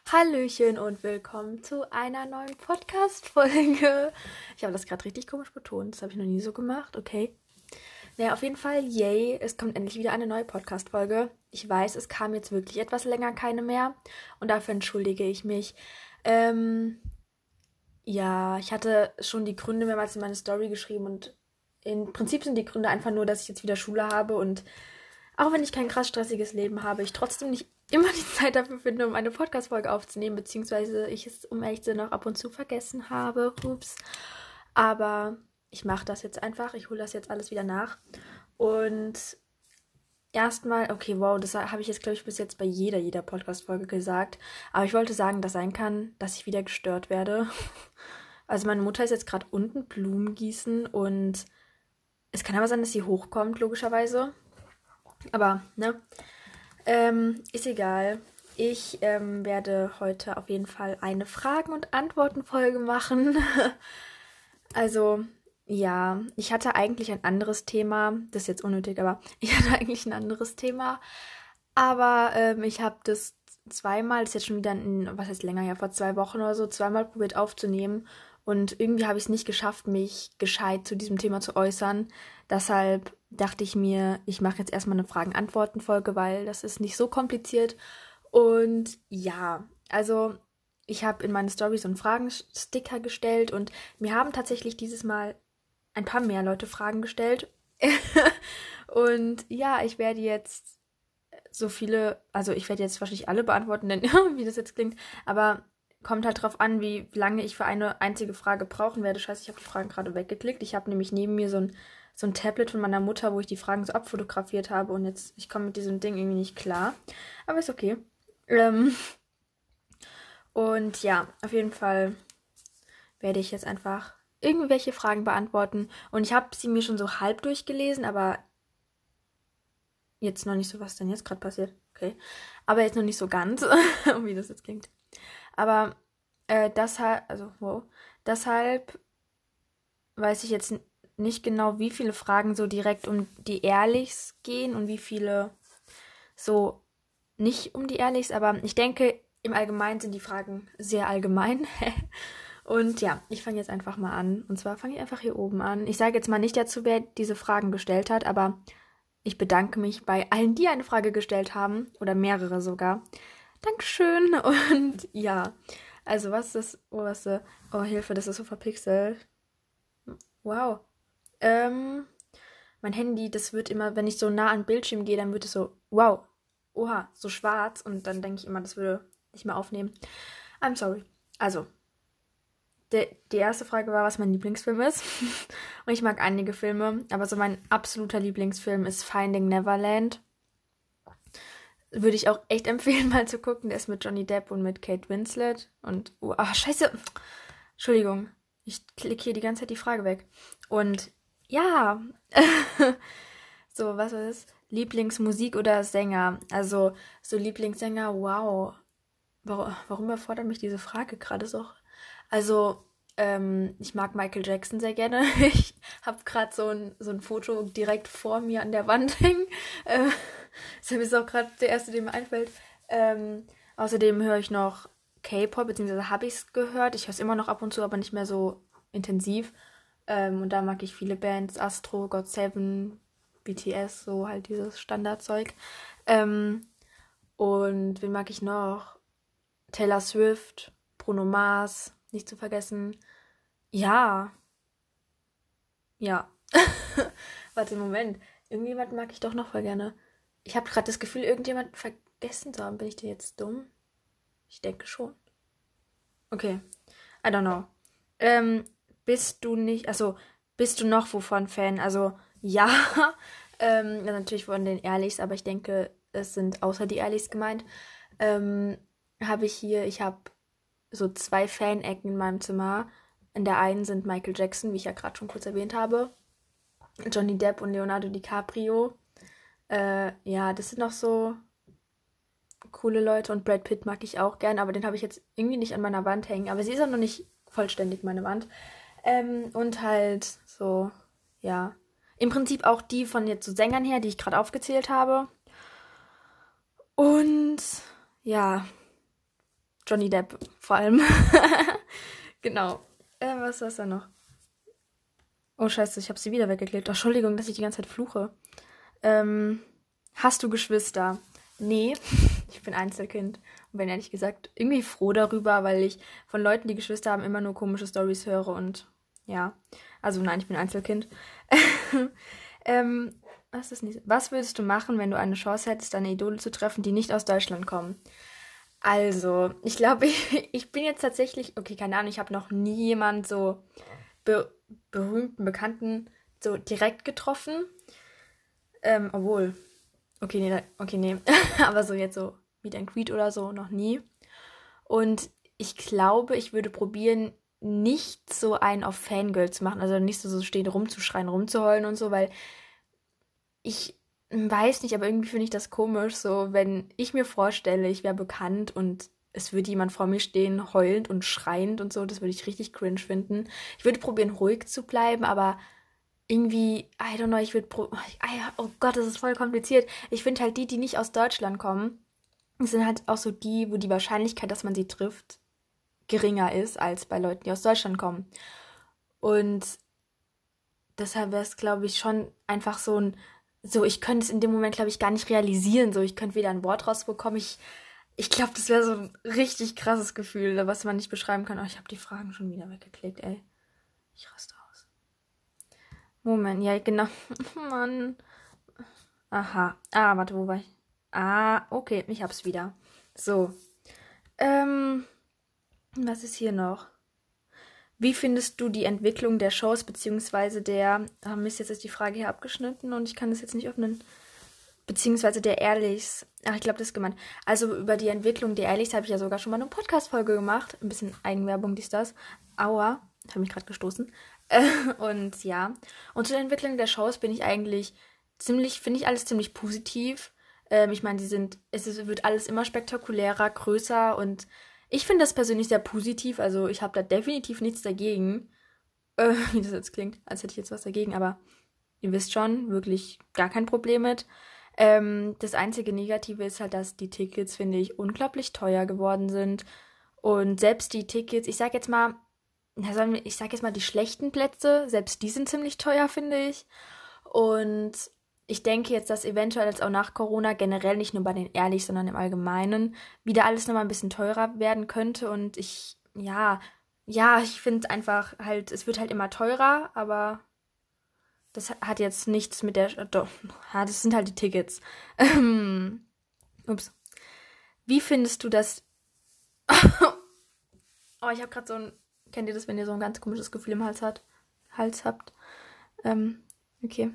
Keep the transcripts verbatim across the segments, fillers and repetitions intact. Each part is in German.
Hallöchen und willkommen zu einer neuen Podcast-Folge. Ich habe das gerade richtig komisch betont. Das habe ich noch nie so gemacht. Okay. Naja, auf jeden Fall, yay, es kommt endlich wieder eine neue Podcast-Folge. Ich weiß, es kam jetzt wirklich etwas länger keine mehr und dafür entschuldige ich mich. Ähm, ja, ich hatte schon die Gründe mehrmals in meine Story geschrieben und im Prinzip sind die Gründe einfach nur, dass ich jetzt wieder Schule habe und auch wenn ich kein krass stressiges Leben habe, ich trotzdem nicht immer die Zeit dafür finde, um eine Podcast-Folge aufzunehmen, beziehungsweise ich es, um ehrlich zu sein, auch ab und zu vergessen habe. Ups. Aber ich mache das jetzt einfach. Ich hole das jetzt alles wieder nach. Und erstmal, okay, wow, das habe ich jetzt, glaube ich, bis jetzt bei jeder, jeder Podcast-Folge gesagt. Aber ich wollte sagen, dass sein kann, dass ich wieder gestört werde. Also meine Mutter ist jetzt gerade unten Blumen gießen und es kann aber sein, dass sie hochkommt, logischerweise. Aber, ne, ähm, ist egal. Ich ähm, werde heute auf jeden Fall eine Fragen- und Antworten-Folge machen. Also, ja, ich hatte eigentlich ein anderes Thema. Das ist jetzt unnötig, aber ich hatte eigentlich ein anderes Thema. Aber ähm, ich habe das zweimal, das ist jetzt schon wieder, ein, was heißt länger, ja, vor zwei Wochen oder so, zweimal probiert aufzunehmen. Und irgendwie habe ich es nicht geschafft, mich gescheit zu diesem Thema zu äußern. Deshalb dachte ich mir, ich mache jetzt erstmal eine Fragen-Antworten-Folge, weil das ist nicht so kompliziert. Und ja, also ich habe in meine Story so einen Fragensticker gestellt und mir haben tatsächlich dieses Mal ein paar mehr Leute Fragen gestellt. Und ja, ich werde jetzt so viele, also ich werde jetzt wahrscheinlich alle beantworten, denn wie das jetzt klingt, aber kommt halt drauf an, wie lange ich für eine einzige Frage brauchen werde. Scheiße, ich habe die Fragen gerade weggeklickt. Ich habe nämlich neben mir so ein, so ein Tablet von meiner Mutter, wo ich die Fragen so abfotografiert habe und jetzt, ich komme mit diesem Ding irgendwie nicht klar. Aber ist okay. Ähm, und ja, auf jeden Fall werde ich jetzt einfach irgendwelche Fragen beantworten. Und ich habe sie mir schon so halb durchgelesen, aber jetzt noch nicht so, was denn jetzt gerade passiert. Okay. Aber jetzt noch nicht so ganz, wie das jetzt klingt. Aber äh, deshalb, also wow, deshalb weiß ich jetzt n- nicht genau, wie viele Fragen so direkt um die Ehrlichs gehen und wie viele so nicht um die Ehrlichs, aber ich denke, im Allgemeinen sind die Fragen sehr allgemein. Und ja, ich fange jetzt einfach mal an. Und zwar fange ich einfach hier oben an. Ich sage jetzt mal nicht dazu, wer diese Fragen gestellt hat, aber ich bedanke mich bei allen, die eine Frage gestellt haben, oder mehrere sogar. Dankeschön. Und ja, also was ist das? Oh, was ist, oh, Hilfe, das ist so verpixelt. Wow. Ähm, mein Handy, das wird immer, wenn ich so nah an den Bildschirm gehe, dann wird es so, wow, oha, so schwarz. Und dann denke ich immer, das würde nicht mehr aufnehmen. I'm sorry. Also, der, die erste Frage war, was mein Lieblingsfilm ist. Und ich mag einige Filme, aber so mein absoluter Lieblingsfilm ist Finding Neverland. Würde ich auch echt empfehlen, mal zu gucken. Der ist mit Johnny Depp und mit Kate Winslet. Und, oh, ah, scheiße. Entschuldigung. Ich klicke hier die ganze Zeit die Frage weg. Und ja. So, was ist es? Lieblingsmusik oder Sänger? Also, so Lieblingssänger, wow. Warum, warum erfordert mich diese Frage gerade so? Also, ähm, ich mag Michael Jackson sehr gerne. Ich habe gerade so ein, so ein Foto direkt vor mir an der Wand hängen. Äh, das ist auch gerade der erste, der mir einfällt. Ähm, außerdem höre ich noch K-Pop, beziehungsweise habe ich es gehört. Ich höre es immer noch ab und zu, aber nicht mehr so intensiv. Ähm, und da mag ich viele Bands. Astro, God Seven, B T S, so halt dieses Standardzeug. Ähm, und wen mag ich noch? Taylor Swift, Bruno Mars, nicht zu vergessen. Ja, ja. Warte, Moment. Irgendjemand mag ich doch noch voll gerne. Ich habe gerade das Gefühl, irgendjemand vergessen zu haben. Bin ich denn jetzt dumm? Ich denke schon. Okay, I don't know. Ähm, bist du nicht, also bist du noch wovon Fan? Also ja, ähm, ja, natürlich von den Ehrlichs, aber ich denke, es sind außer die Ehrlichs gemeint. Ähm, habe ich hier, ich habe so zwei Fan-Ecken in meinem Zimmer. In der einen sind Michael Jackson, wie ich ja gerade schon kurz erwähnt habe, Johnny Depp und Leonardo DiCaprio. Äh, ja, das sind noch so coole Leute und Brad Pitt mag ich auch gern, aber den habe ich jetzt irgendwie nicht an meiner Wand hängen. Aber sie ist auch noch nicht vollständig, meine Wand. Ähm, und halt so, ja. Im Prinzip auch die von jetzt so Sängern her, die ich gerade aufgezählt habe. Und ja, Johnny Depp vor allem. Genau. Äh, was ist da noch? Oh, scheiße, ich habe sie wieder weggeklebt. Ach, Entschuldigung, dass ich die ganze Zeit fluche. Ähm, hast du Geschwister? Nee, ich bin Einzelkind. Und bin ehrlich gesagt irgendwie froh darüber, weil ich von Leuten, die Geschwister haben, immer nur komische Storys höre und ja. Also nein, ich bin Einzelkind. ähm, was ist nicht? Was würdest du machen, wenn du eine Chance hättest, deine Idole zu treffen, die nicht aus Deutschland kommen? Also, ich glaube, ich, ich bin jetzt tatsächlich, okay, keine Ahnung, ich habe noch nie jemand so be berühmten, bekannten so direkt getroffen. Ähm, obwohl, okay, nee, da- okay, nee, aber so jetzt so Meet and Greet oder so noch nie. Und ich glaube, ich würde probieren, nicht so einen auf Fangirl zu machen, also nicht so, so stehen rumzuschreien, rumzuheulen und so, weil ich weiß nicht, aber irgendwie finde ich das komisch, so wenn ich mir vorstelle, ich wäre bekannt und es würde jemand vor mir stehen, heulend und schreiend und so, das würde ich richtig cringe finden. Ich würde probieren, ruhig zu bleiben, aber irgendwie, I don't know, ich würde, pro oh Gott, das ist voll kompliziert. Ich finde halt die, die nicht aus Deutschland kommen, sind halt auch so die, wo die Wahrscheinlichkeit, dass man sie trifft, geringer ist als bei Leuten, die aus Deutschland kommen. Und deshalb wäre es, glaube ich, schon einfach so ein, so, ich könnte es in dem Moment, glaube ich, gar nicht realisieren. So, ich könnte weder ein Wort rausbekommen. Ich, ich glaube, das wäre so ein richtig krasses Gefühl, was man nicht beschreiben kann. Oh, ich habe die Fragen schon wieder weggeklickt, ey. Ich raste aus. Moment, ja, genau. Mann. Aha. Ah, warte, wo war ich? Ah, okay, ich hab's wieder. So. Ähm, was ist hier noch? Wie findest du die Entwicklung der Shows, beziehungsweise der, ah Mist, jetzt ist die Frage hier abgeschnitten und ich kann das jetzt nicht öffnen, beziehungsweise der Ehrlichs, ach, ich glaube, das ist gemeint. Also über die Entwicklung der Ehrlichs habe ich ja sogar schon mal eine Podcast-Folge gemacht, ein bisschen Eigenwerbung, dies, das. Aua, habe mich gerade gestoßen. Äh, und ja, und zu der Entwicklung der Shows bin ich eigentlich ziemlich, finde ich alles ziemlich positiv. Ähm, ich meine, die sind, es ist, wird alles immer spektakulärer, größer und ich finde das persönlich sehr positiv. Also ich habe da definitiv nichts dagegen. Äh, wie das jetzt klingt, als hätte ich jetzt was dagegen, aber ihr wisst schon, wirklich gar kein Problem mit. Ähm, das einzige Negative ist halt, dass die Tickets, finde ich, unglaublich teuer geworden sind. Und selbst die Tickets, ich sag jetzt mal, na, sagen wir, ich sag jetzt mal, die schlechten Plätze, selbst die sind ziemlich teuer, finde ich. Und ich denke jetzt, dass eventuell jetzt auch nach Corona generell nicht nur bei den Ehrlich, sondern im Allgemeinen wieder alles nochmal ein bisschen teurer werden könnte. Und ich, ja, ja, ich finde einfach halt, es wird halt immer teurer, aber das hat jetzt nichts mit der, doch, ja, das sind halt die Tickets. Ähm, ups. Wie findest du das? Oh, ich habe gerade so ein, kennt ihr das, wenn ihr so ein ganz komisches Gefühl im Hals hat, Hals habt? Ähm, okay.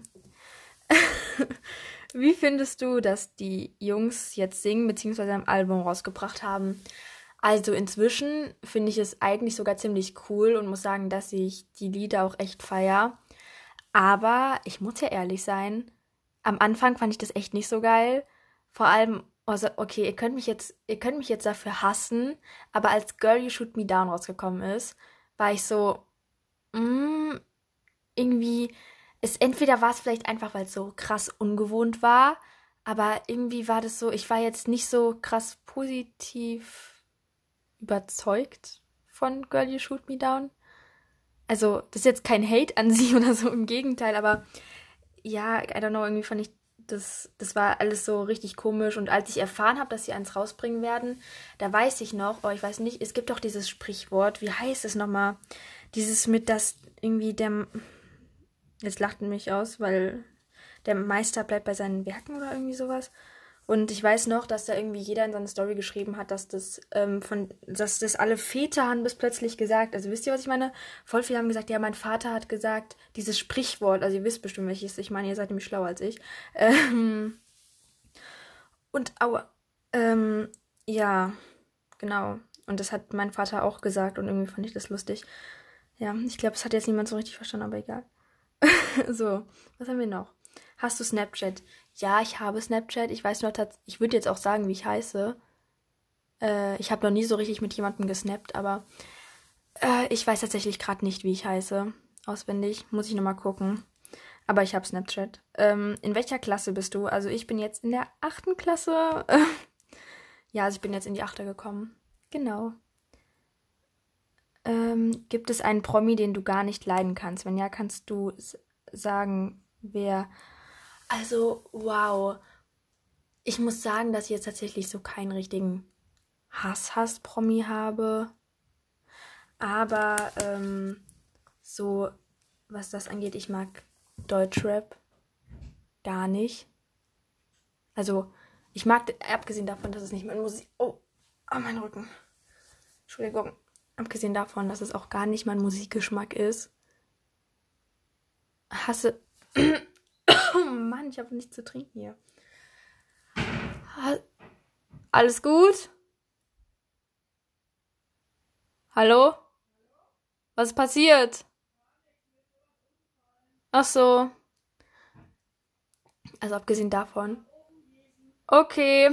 Wie findest du, dass die Jungs jetzt singen bzw. ein Album rausgebracht haben? Also inzwischen finde ich es eigentlich sogar ziemlich cool und muss sagen, dass ich die Lieder auch echt feier. Aber ich muss ja ehrlich sein, am Anfang fand ich das echt nicht so geil. Vor allem, also okay, ihr könnt mich jetzt, ihr könnt mich jetzt dafür hassen, aber als Girl You Shoot Me Down rausgekommen ist, war ich so, mm, irgendwie, es entweder war es vielleicht einfach, weil es so krass ungewohnt war, aber irgendwie war das so, ich war jetzt nicht so krass positiv überzeugt von Girl You Shoot Me Down. Also, das ist jetzt kein Hate an sie oder so, im Gegenteil, aber ja, I don't know, irgendwie fand ich, das, das war alles so richtig komisch. Und als ich erfahren habe, dass sie eins rausbringen werden, da weiß ich noch, oh, ich weiß nicht, es gibt doch dieses Sprichwort, wie heißt es nochmal? Dieses mit, dass irgendwie der, jetzt lacht mich aus, weil der Meister bleibt bei seinen Werken oder irgendwie sowas. Und ich weiß noch, dass da irgendwie jeder in seine Story geschrieben hat, dass das ähm, von, dass das alle Väter haben bis plötzlich gesagt. Also wisst ihr, was ich meine? Voll viele haben gesagt, ja, mein Vater hat gesagt, dieses Sprichwort, also ihr wisst bestimmt, welches ich meine, ihr seid nämlich schlauer als ich. Ähm, und aua, ähm, ja, genau. Und das hat mein Vater auch gesagt und irgendwie fand ich das lustig. Ja, ich glaube, es hat jetzt niemand so richtig verstanden, aber egal. So, was haben wir noch? Hast du Snapchat? Ja, ich habe Snapchat. Ich weiß nur, tats- ich würde jetzt auch sagen, wie ich heiße. Äh, ich habe noch nie so richtig mit jemandem gesnappt, aber äh, ich weiß tatsächlich gerade nicht, wie ich heiße. Auswendig. Muss ich nochmal gucken. Aber ich habe Snapchat. Ähm, in welcher Klasse bist du? Also ich bin jetzt in der achten Klasse. Ja, also ich bin jetzt in die achte gekommen. Genau. Ähm, gibt es einen Promi, den du gar nicht leiden kannst? Wenn ja, kannst du s- sagen, wer. Also, wow. Ich muss sagen, dass ich jetzt tatsächlich so keinen richtigen Hass-Hass-Promi habe. Aber ähm, so, was das angeht, ich mag Deutschrap gar nicht. Also, ich mag, abgesehen davon, dass es nicht mein Musik. Oh, oh, mein Rücken. Entschuldigung. Abgesehen davon, dass es auch gar nicht mein Musikgeschmack ist. Hasse. Oh Mann, ich habe nichts zu trinken hier. Ha- Alles gut? Hallo? Was ist passiert? Ach so. Also abgesehen davon. Okay.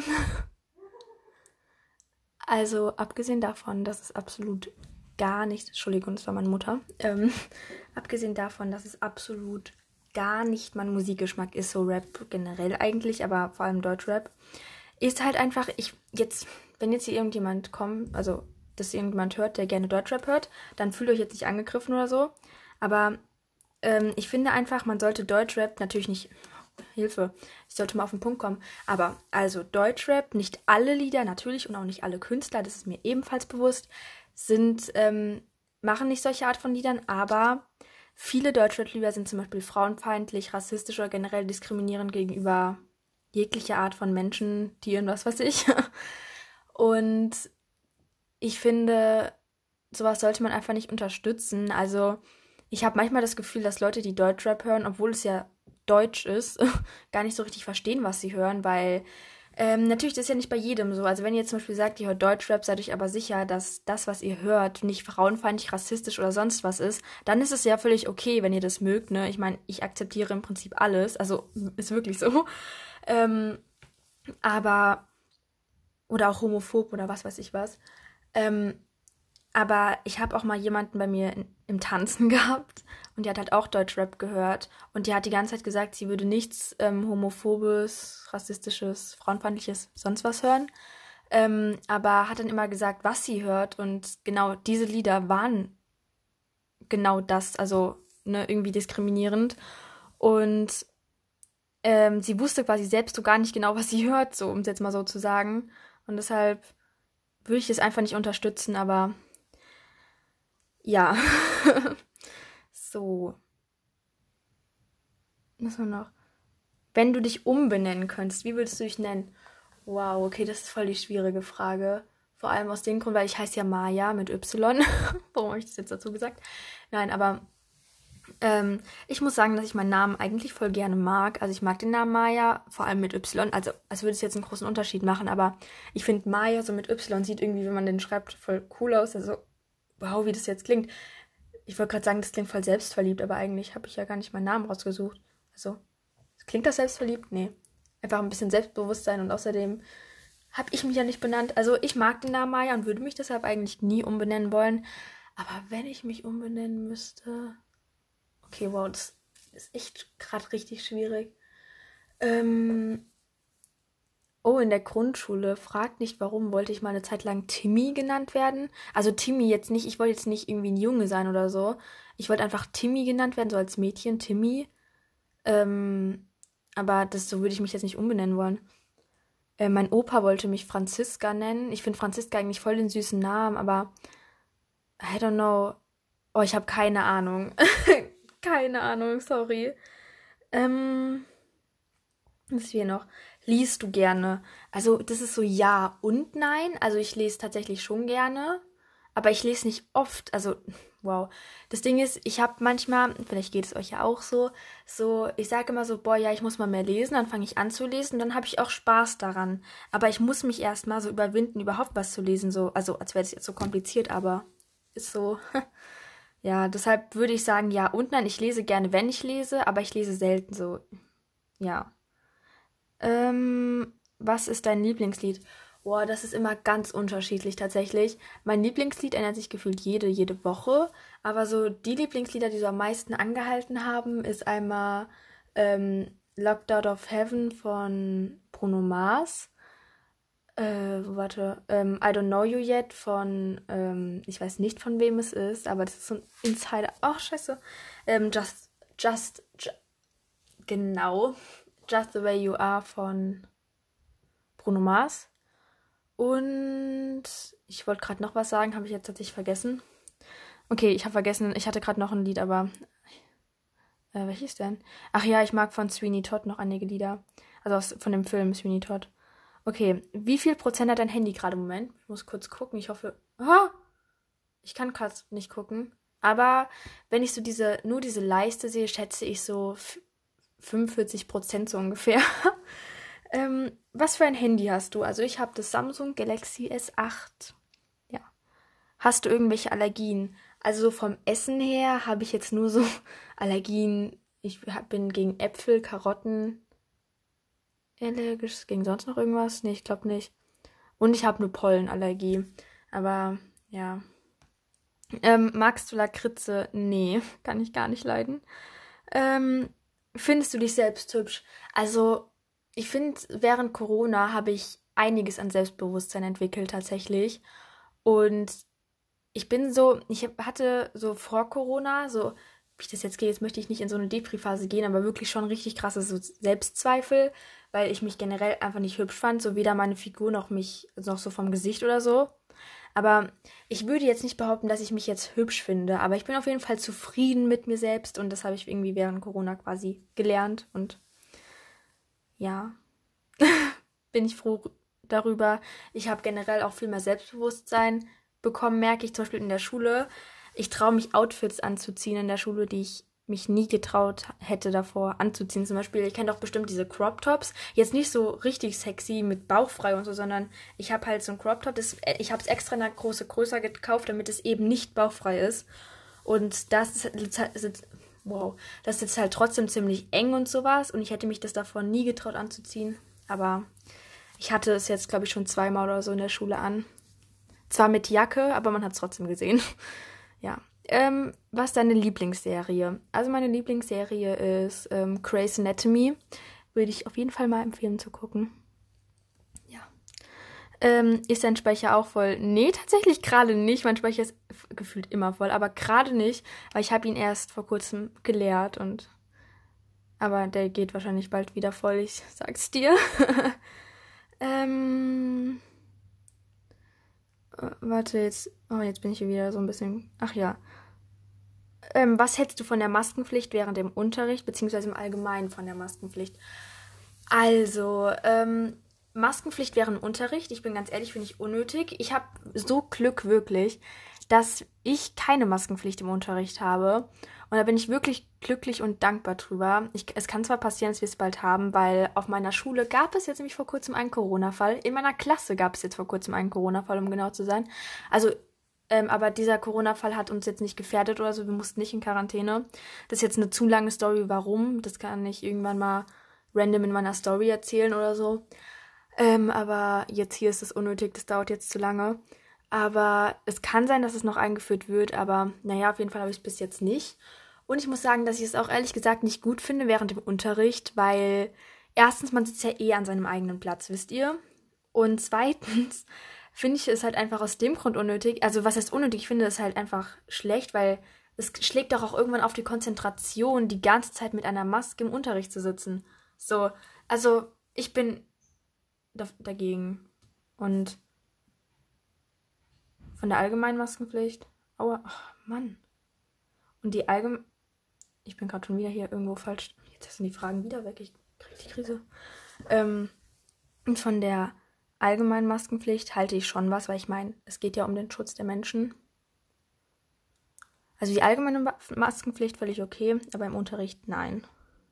Also abgesehen davon, dass es absolut gar nicht, Entschuldigung, das war meine Mutter, ähm, abgesehen davon, dass es absolut gar nicht mein Musikgeschmack ist, so Rap generell eigentlich, aber vor allem Deutschrap, ist halt einfach, ich jetzt, wenn jetzt hier irgendjemand kommt, also dass irgendjemand hört, der gerne Deutschrap hört, dann fühlt euch jetzt nicht angegriffen oder so, aber ähm, ich finde einfach, man sollte Deutschrap natürlich nicht. Hilfe, ich sollte mal auf den Punkt kommen. Aber also Deutschrap, nicht alle Lieder natürlich und auch nicht alle Künstler, das ist mir ebenfalls bewusst, sind, ähm, machen nicht solche Art von Liedern, aber viele Deutschrap-Lieder sind zum Beispiel frauenfeindlich, rassistisch oder generell diskriminierend gegenüber jeglicher Art von Menschen, Tieren, was weiß ich. Und ich finde, sowas sollte man einfach nicht unterstützen. Also, ich habe manchmal das Gefühl, dass Leute, die Deutschrap hören, obwohl es ja Deutsch ist, gar nicht so richtig verstehen, was sie hören, weil ähm, natürlich das ist ja nicht bei jedem so. Also wenn ihr zum Beispiel sagt, ihr hört Deutschrap, seid euch aber sicher, dass das, was ihr hört, nicht frauenfeindlich, rassistisch oder sonst was ist, dann ist es ja völlig okay, wenn ihr das mögt, ne? Ich meine, ich akzeptiere im Prinzip alles, also ist wirklich so. Ähm, aber, oder auch homophob oder was weiß ich was. Ähm, aber ich habe auch mal jemanden bei mir in, im Tanzen gehabt und die hat halt auch Deutschrap gehört und die hat die ganze Zeit gesagt, sie würde nichts ähm, Homophobes, Rassistisches, Frauenfeindliches, sonst was hören. Ähm, aber hat dann immer gesagt, was sie hört und genau diese Lieder waren genau das, also ne, irgendwie diskriminierend. Und ähm, sie wusste quasi selbst so gar nicht genau, was sie hört, so um es jetzt mal so zu sagen. Und deshalb würde ich es einfach nicht unterstützen, aber ja. So, was haben wir noch? Wenn du dich umbenennen könntest, wie würdest du dich nennen? Wow, okay, das ist voll die schwierige Frage. Vor allem aus dem Grund, weil ich heiße ja Maya mit Y. Warum habe ich das jetzt dazu gesagt? Nein, aber ähm, ich muss sagen, dass ich meinen Namen eigentlich voll gerne mag. Also ich mag den Namen Maya, vor allem mit Y. Also als würde es jetzt einen großen Unterschied machen, aber ich finde Maya so mit Y sieht irgendwie, wenn man den schreibt, voll cool aus. Also wow, wie das jetzt klingt. Ich wollte gerade sagen, das klingt voll selbstverliebt, aber eigentlich habe ich ja gar nicht meinen Namen rausgesucht. Also, klingt das selbstverliebt? Nee. Einfach ein bisschen Selbstbewusstsein und außerdem habe ich mich ja nicht benannt. Also, ich mag den Namen Maya und würde mich deshalb eigentlich nie umbenennen wollen. Aber wenn ich mich umbenennen müsste. Okay, wow, das ist echt gerade richtig schwierig. Ähm. Oh, in der Grundschule. Fragt nicht warum, wollte ich mal eine Zeit lang Timmy genannt werden. Also Timmy jetzt nicht, ich wollte jetzt nicht irgendwie ein Junge sein oder so. Ich wollte einfach Timmy genannt werden, so als Mädchen, Timmy. Ähm, aber das so würde ich mich jetzt nicht umbenennen wollen. Äh, mein Opa wollte mich Franziska nennen. Ich finde Franziska eigentlich voll den süßen Namen, aber I don't know. Oh, ich habe keine Ahnung. Keine Ahnung, sorry. Ähm, was ist hier noch? Liest du gerne? Also, das ist so ja und nein. Also, ich lese tatsächlich schon gerne, aber ich lese nicht oft. Also, wow. Das Ding ist, ich habe manchmal, vielleicht geht es euch ja auch so, so, ich sage immer so, boah, ja, ich muss mal mehr lesen, dann fange ich an zu lesen, dann habe ich auch Spaß daran. Aber ich muss mich erstmal so überwinden, überhaupt was zu lesen, so, also, als wäre das jetzt so kompliziert, aber ist so. Ja, deshalb würde ich sagen, ja und nein. Ich lese gerne, wenn ich lese, aber ich lese selten so, ja. Ähm, was ist dein Lieblingslied? Boah, das ist immer ganz unterschiedlich tatsächlich. Mein Lieblingslied ändert sich gefühlt jede, jede Woche. Aber so die Lieblingslieder, die so am meisten angehalten haben, ist einmal ähm, Locked Out of Heaven von Bruno Mars. Äh, warte. Ähm, I Don't Know You Yet von, ähm, ich weiß nicht, von wem es ist, aber das ist so ein Insider. Ach, scheiße. Ähm, Just, Just, Ju- genau. Just the Way You Are von Bruno Mars. Und ich wollte gerade noch was sagen, habe ich jetzt tatsächlich vergessen. Okay, ich habe vergessen, ich hatte gerade noch ein Lied, aber äh, welches denn? Ach ja, ich mag von Sweeney Todd noch einige Lieder. Also aus, von dem Film Sweeney Todd. Okay, wie viel Prozent hat dein Handy gerade im Moment? Ich muss kurz gucken. Ich hoffe. Ah, ich kann gerade nicht gucken. Aber wenn ich so diese, nur diese Leiste sehe, schätze ich so f- fünfundvierzig Prozent so ungefähr. ähm, was für ein Handy hast du? Also ich habe das Samsung Galaxy S acht. Ja. Hast du irgendwelche Allergien? Also so vom Essen her habe ich jetzt nur so Allergien. Ich hab- bin gegen Äpfel, Karotten allergisch. Gegen sonst noch irgendwas? Nee, ich glaube nicht. Und ich habe eine Pollenallergie. Aber ja. Ähm, magst du Lakritze? Nee, kann ich gar nicht leiden. Ähm, findest du dich selbst hübsch? Also, ich finde, während Corona habe ich einiges an Selbstbewusstsein entwickelt tatsächlich. Und ich bin so, ich hab- hatte so vor Corona, so, wie ich das jetzt gehe, jetzt möchte ich nicht in so eine Depri-Phase gehen, aber wirklich schon richtig krasse so Selbstzweifel, weil ich mich generell einfach nicht hübsch fand, so weder meine Figur noch mich, noch so vom Gesicht oder so. Aber ich würde jetzt nicht behaupten, dass ich mich jetzt hübsch finde, aber ich bin auf jeden Fall zufrieden mit mir selbst und das habe ich irgendwie während Corona quasi gelernt und ja, bin ich froh darüber. Ich habe generell auch viel mehr Selbstbewusstsein bekommen, merke ich zum Beispiel in der Schule. Ich traue mich Outfits anzuziehen in der Schule, die ich mich nie getraut hätte davor anzuziehen. Zum Beispiel, ich kenne doch bestimmt diese Crop Tops. Jetzt nicht so richtig sexy mit bauchfrei und so, sondern ich habe halt so ein Crop Top. Das, ich habe es extra in einer große größer gekauft, damit es eben nicht bauchfrei ist. Und das ist, ist wow, das ist jetzt halt trotzdem ziemlich eng und sowas. Und ich hätte mich das davor nie getraut anzuziehen. Aber ich hatte es jetzt, glaube ich, schon zweimal oder so in der Schule an. Zwar mit Jacke, aber man hat es trotzdem gesehen. Ja. Ähm, was ist deine Lieblingsserie? Also meine Lieblingsserie ist ähm, Grey's Anatomy. Würde ich auf jeden Fall mal empfehlen zu gucken. Ja. Ähm, ist dein Speicher auch voll? Nee, tatsächlich gerade nicht. Mein Speicher ist f- gefühlt immer voll, aber gerade nicht, weil ich habe ihn erst vor kurzem geleert und aber der geht wahrscheinlich bald wieder voll, ich sag's dir. ähm, äh, warte, jetzt, oh, jetzt bin ich hier wieder so ein bisschen, ach ja. Ähm, was hältst du von der Maskenpflicht während dem Unterricht, beziehungsweise im Allgemeinen von der Maskenpflicht? Also, ähm, Maskenpflicht während dem Unterricht, ich bin ganz ehrlich, finde ich unnötig. Ich habe so Glück wirklich, dass ich keine Maskenpflicht im Unterricht habe. Und da bin ich wirklich glücklich und dankbar drüber. Ich, es kann zwar passieren, dass wir es bald haben, weil auf meiner Schule gab es jetzt nämlich vor kurzem einen Corona-Fall. In meiner Klasse gab es jetzt vor kurzem einen Corona-Fall, um genau zu sein. Also, ähm, aber dieser Corona-Fall hat uns jetzt nicht gefährdet oder so. Wir mussten nicht in Quarantäne. Das ist jetzt eine zu lange Story, warum. Das kann ich irgendwann mal random in meiner Story erzählen oder so. Ähm, aber jetzt hier ist es unnötig, das dauert jetzt zu lange. Aber es kann sein, dass es noch eingeführt wird, aber naja, auf jeden Fall habe ich es bis jetzt nicht. Und ich muss sagen, dass ich es auch ehrlich gesagt nicht gut finde während dem Unterricht, weil erstens, man sitzt ja eh an seinem eigenen Platz, wisst ihr? Und zweitens finde ich es halt einfach aus dem Grund unnötig. Also was heißt unnötig? Ich finde es halt einfach schlecht, weil es schlägt doch auch irgendwann auf die Konzentration, die ganze Zeit mit einer Maske im Unterricht zu sitzen. So, also ich bin da dagegen. Und von der allgemeinen Maskenpflicht. Aua, ach, Mann. Und die allgemein. Ich bin gerade schon wieder hier irgendwo falsch. Jetzt sind die Fragen wieder weg. Ich krieg die Krise. Ähm, und von der allgemeinen Maskenpflicht halte ich schon was, weil ich meine, es geht ja um den Schutz der Menschen. Also die allgemeine Ma- Maskenpflicht völlig okay, aber im Unterricht nein.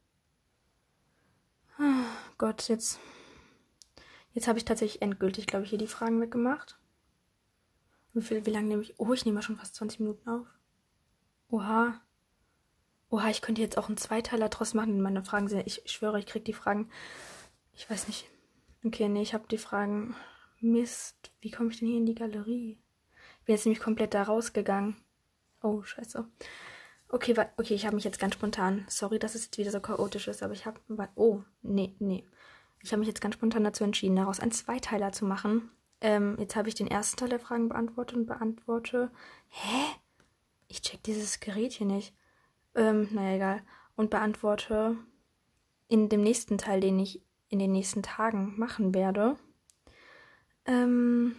Ah, Gott, jetzt. Jetzt habe ich tatsächlich endgültig, glaube ich, hier die Fragen weggemacht. Wie viel, wie lange nehme ich? Oh, ich nehme ja schon fast zwanzig Minuten auf. Oha. Oha, ich könnte jetzt auch einen Zweiteiler draus machen. Meine Fragen sind, ich schwöre, ich kriege die Fragen. Ich weiß nicht. Okay, nee, ich habe die Fragen. Mist, wie komme ich denn hier in die Galerie? Ich bin jetzt nämlich komplett da rausgegangen. Oh, scheiße. Okay, okay, ich habe mich jetzt ganz spontan. Sorry, dass es jetzt wieder so chaotisch ist, aber ich habe. Oh, nee, nee. Ich habe mich jetzt ganz spontan dazu entschieden, daraus einen Zweiteiler zu machen. Ähm, jetzt habe ich den ersten Teil der Fragen beantwortet und beantworte. Hä? Ich check dieses Gerät hier nicht. Ähm, naja, egal. Und beantworte in dem nächsten Teil, den ich in den nächsten Tagen machen werde. Ähm,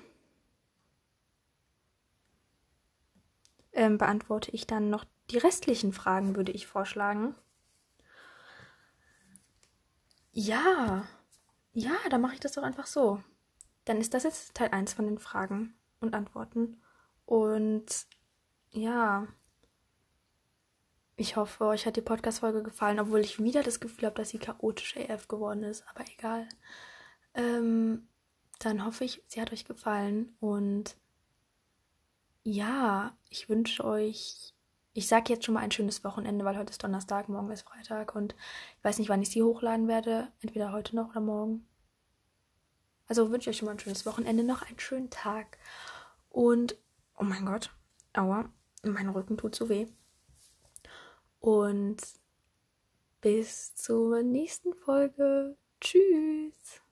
ähm, beantworte ich dann noch die restlichen Fragen, würde ich vorschlagen. Ja, ja, dann mache ich das doch einfach so. Dann ist das jetzt Teil eins von den Fragen und Antworten. Und ja, ich hoffe, euch hat die Podcast-Folge gefallen, obwohl ich wieder das Gefühl habe, dass sie chaotisch A F geworden ist. Aber egal. Ähm, dann hoffe ich, sie hat euch gefallen. Und ja, ich wünsche euch, ich sage jetzt schon mal ein schönes Wochenende, weil heute ist Donnerstag, morgen ist Freitag. Und ich weiß nicht, wann ich sie hochladen werde. Entweder heute noch oder morgen. Also wünsche ich euch schon mal ein schönes Wochenende, noch einen schönen Tag. Und, oh mein Gott, aua, mein Rücken tut so weh. Und bis zur nächsten Folge. Tschüss.